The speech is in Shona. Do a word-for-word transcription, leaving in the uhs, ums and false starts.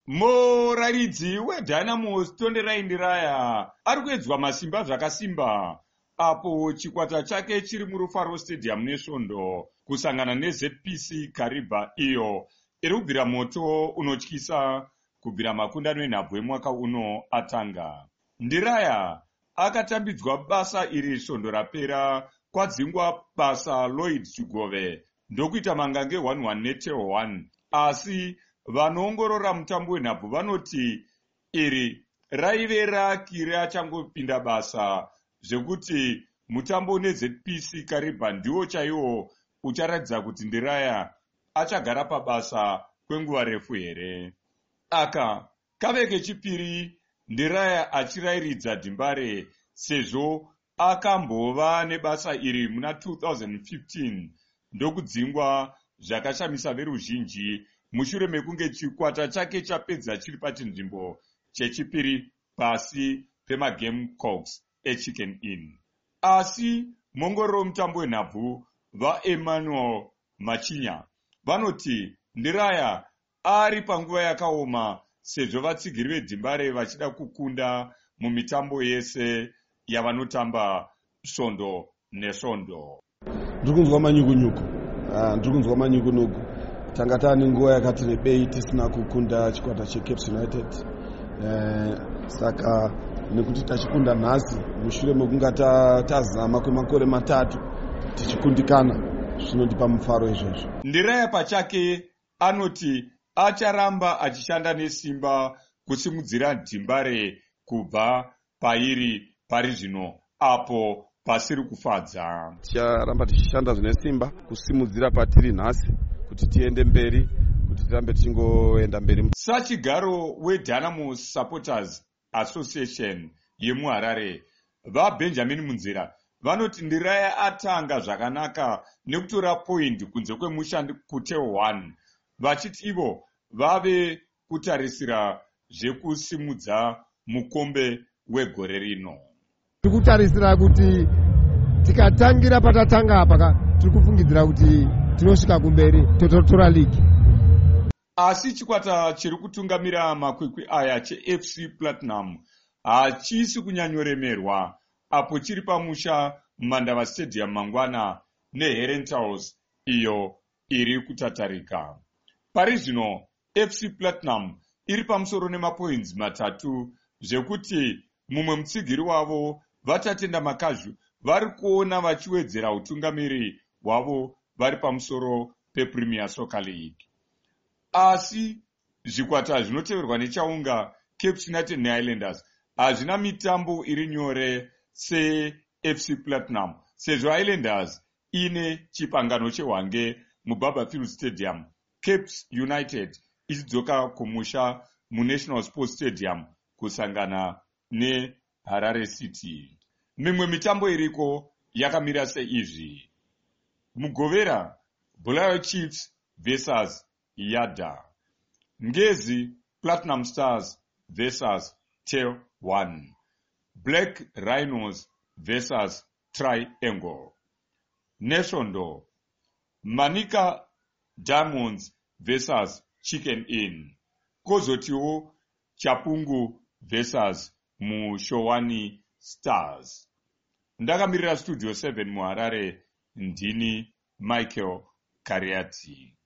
Muraridzi weDynamos Tonderai Ndiraya ari kuedzwa masimba zvakasimba apo chikwata chake chiri muRufaro Stadium neSvondo kusangana neZ P C Kariba iyo iri kubvira moto unotyisa kubvira makundano enhabvu emwaka uno atanga. Ndiraya akatambidzwa basa iri Svondo rapera kwadzingwa basa Lloyd Chigove ndokuita mangange one one neteo one, asi vanoongorora mutambo wenhabvu vanoti iri raive raki achangopinda basa zvekuti mutambo neZ P C Kariba ndiwo chaiwo ucharatidza kuti Ndiraya achagara pabasa kwenguva refu here. Aka kave kechipiri Ndiraya achirairidza Dhimbare sezvo akambova nebasa iri muna two thousand fifteen ndokudzingwa zvakashamisa veruzhinji mushure mekunge chikwata chake chapedza chiri pachinzvimbo chechipiri pasi pemaGamecocks eChicken Inn. Asi mongororo womutambo wenhabvu vaEmmanuel Machinya vanoti Ndiraya ari panguva yakaoma sezvo vatsigiri veDhimbare vachida kukunda mumitambo yese yavanotamba Svondo neSvondo. Ndiri kunzwa manyukunyuku ndiri kunzwa manyukunyuku tanga tane nguva yakati rebei tisina kukunda chikwata cheCaps United eh, saka nekuti tachikunda nhasi mushure mekunga tazama kwemakore matatu tichikundikana zvinondipa mufaro izvozvo. Ndiraya pachake anoti acharamba achishanda nesimba kusimudzira Dhimbare kubva pairi pari zvino apo pasiri kufadza. Ticharamba tichishanda zvine simba kusimudzira patiri nhasi kuti tiende mberi, kuti tirambe tichingoenda mberi. Sachigaro weDynamos Supporters Association yemuHarare vaBenjamin Munzira vanoti Ndiraya atanga zvakanaka nekutora point kunze kwemushandi kuteo one, vachiti ivo vave kutarisira zvekusimudza mukombe wegore rino. Tiri kutarisira kuti tikatangira patatanga apa tiri kufungidzira kuti tinosvika kumberi tototora league. Asi chikwata chiri kutungamira makwikwi aya cheF C Platinum hachisi kunyanyoremerwa apo chiri pamusha Mandava Stadium mangwana neHerentals iyo iri kutatarika. Pari zvino F C Platinum iri pamusoro nemapoints matatu zvekuti mumwe mutsigiri wavo Vatatenda Makazhu vari kuona vachiwedzera utungamiri hwavo vari pamusoro pePremier Soccer League. Asi zvikwata zvinoteverwa nechaunga Cape United neIslanders hazvina mitambo iri nyore seF C Platinum sezvo Islanders ine chipangano chehwange muBarberfield Stadium, Cape United ichidzoka kumusha muNational Sports Stadium kusangana neHarare City. Mimwe mitambo iriko yakamira seizvi: Mugovera Bulawayo Chiefs versus Yada, Ngezi Platinum Stars versus Tail one, Black Rhinos versus Triangle, neSvondo Manika Diamonds versus Chicken Inn, kozotiwo Chapungu versus Mushowani Stars. Ndakamirira Studio seven muHarare, ndini Michael Kariati.